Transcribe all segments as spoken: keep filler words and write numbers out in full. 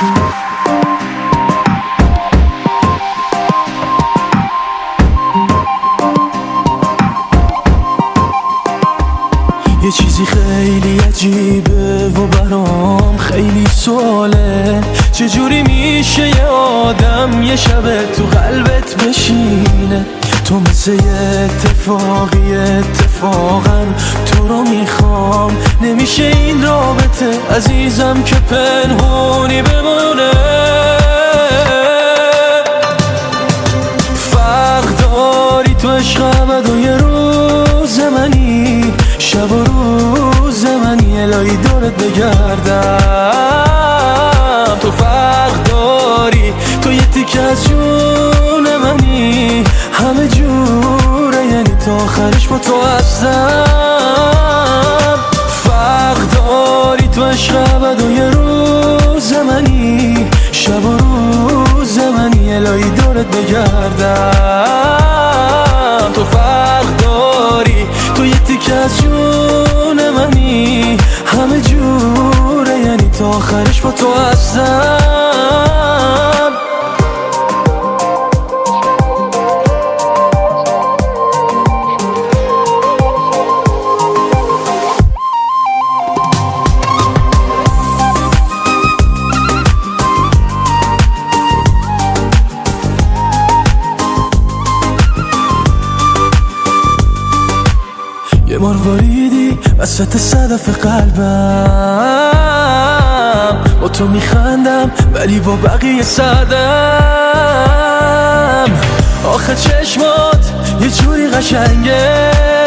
یه چیزی خیلی عجیبه و برام خیلی سواله، چجوری میشه یه آدم یه شب تو قلبت بشینه؟ تو مثل یه اتفاقی اتفاقا تو رو میخوام، نمیشه این رابطه عزیزم که پنهونی بمونه. فرق داری تو عشق ابد و یه روز منی، شب و روز منی، الهی دورت بگردم. تو فرق داری، تو یه تیکه از جون منی، همه جوره یعنی تا آخرش با تو هستم. فرق داری تو عشق ابد و یه روز منی، شب و روز منی، الهی دورت بگردم. تو فرق داری، تو یه تیکه از جون منی، همه جوره یعنی تا آخرش با تو هستم. یه مارواریدی وسط صدف قلبم، با تو میخندم ولی با بقیه سردم. آخه چشمات یه جوری قشنگه،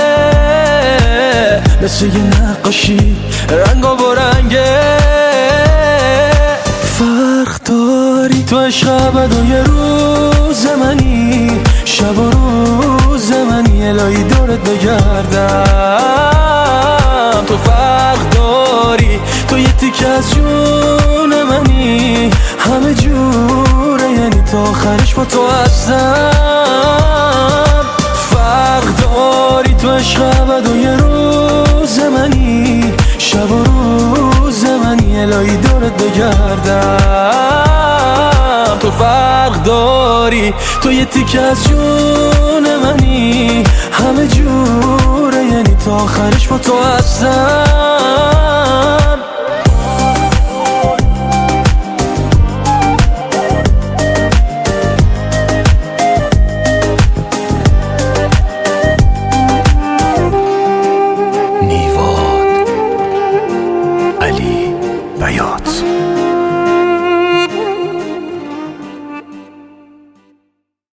مثل یه نقاشی رنگا با رنگه. فرق داری تو عشق ابد و یه روز منی، شب و روز منی، الهی دورت بگردم. تو فرق داری، تو یه تیکه از جون منی، همه جوره یعنی تا آخرش با تو هستم. فرق داری تو عشق ابد و یه روز منی، شب و روز منی، الهی دورت بگردم. تو فرق داری، تو یه تیکه از جون منی، همه جوره یعنی تا آخرش با تو هستم.